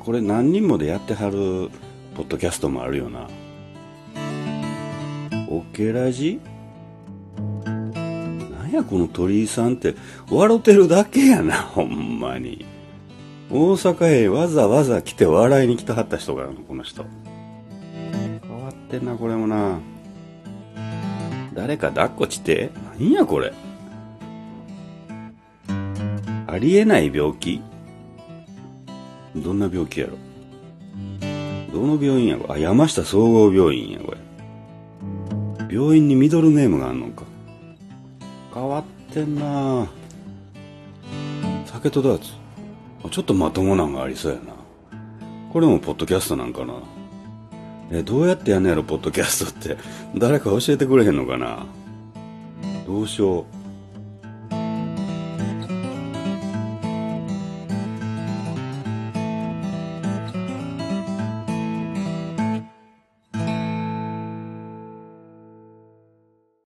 これ何人もでやってはるポッドキャストもあるよな。オケラジ？なんやこの鳥居さんって笑ってるだけやな、ほんまに。大阪へわざわざ来て笑いに来たはった人がこの人。変わってんなこれもな。誰か抱っこして。なんやこれ。ありえない病気？どんな病気やろ。どの病院やこれ。あ、山下総合病院やこれ。病院にミドルネームがあんのか。変わってんな。酒とダーツ。ちょっとまともなんがありそうやな。これもポッドキャストなんかな。どうやってやんねやろポッドキャストって。誰か教えてくれへんのかな。どうしよう。